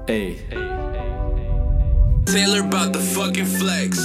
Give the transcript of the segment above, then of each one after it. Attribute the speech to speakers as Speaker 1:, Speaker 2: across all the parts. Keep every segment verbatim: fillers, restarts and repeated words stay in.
Speaker 1: Эй.
Speaker 2: Taylor about the fucking flex.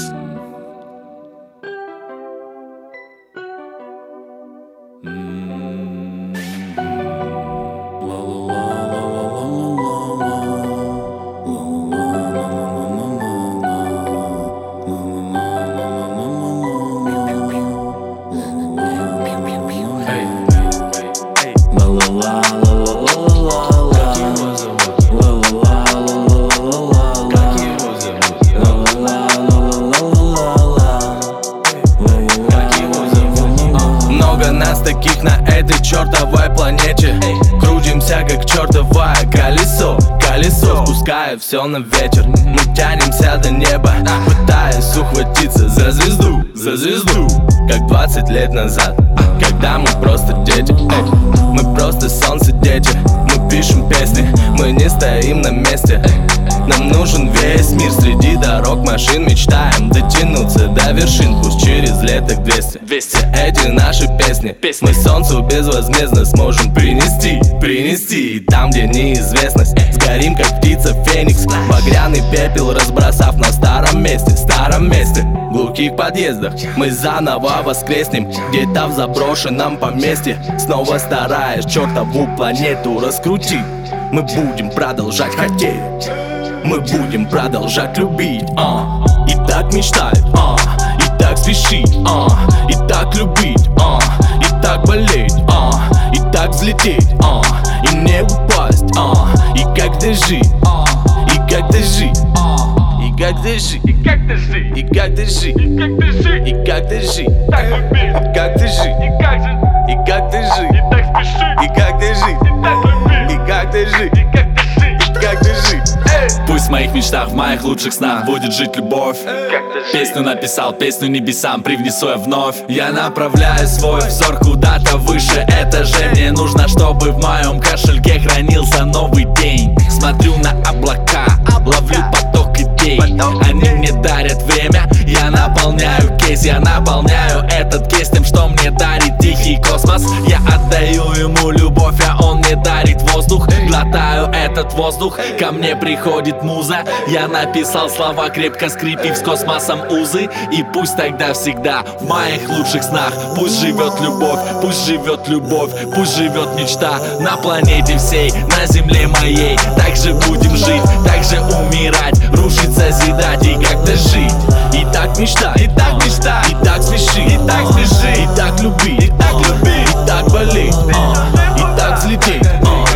Speaker 3: Много нас таких на этой чертовой планете. Крутимся как чертовое колесо. Колесо спускает все на ветер. Мы тянемся до неба, пытаясь ухватиться за звезду, за звезду. Как двадцать лет назад, когда мы просто дети. Эй, мы просто солнце дети. Мы пишем песни, мы не стоим на месте. Нам нужен весь мир, среди дорог машин мечтаем дотянуться до вершин, пусть через лет так двести. Все эти наши песни, мы солнцу безвозмездно сможем принести, принести. И там, где неизвестность, сгорим как птица Феникс. Багряный пепел разбросав на старом месте, старом месте. В глухих подъездах мы заново воскреснем, где-то в заброшенном поместье, снова стараясь чертову планету раскрутить. Мы будем продолжать хотеть, мы будем продолжать любить, а, и так мечтать, а, и так спешить, а, и так любить, а, и так болеть, а, и так взлететь, а, и не упасть, а, и как дожить, а, и как дожить, а, и как дожить, и как дожить, и как дожить, и как дожить, и как дожить, так любить, как дожить, и как же, и как дожить, и так спешить, и как дожить, и так любить, и как дожить, и как дожить, и как дожить.
Speaker 1: Пусть в моих мечтах, в моих лучших снах будет жить любовь. Песню написал, песню небесам привнесу я вновь. Я направляю свой взор куда-то выше этажей. Мне нужно, чтобы в моем кошельке хранился новый день. Смотрю на облака, ловлю поток идей. Они мне дарят время, я наполняю кейс. Я наполняю этот кейс тем, что мне дарит тихий космос. Я отдаю ему любовь, а он мне дарит воздух. Глотаю этот воздух, ко мне приходит муза. Я написал слова, крепко скрепив с космосом узы. И пусть тогда всегда в моих лучших снах пусть живет любовь, пусть живет любовь, пусть живет мечта на планете всей, на земле моей. Так же будем жить, так же умирать, рушить, созидать и как-то жить. И так мечтать, и так мечтать, и так спешить, и так спешить, и так любить, и так любить, и так болеть, а, и так взлететь, а,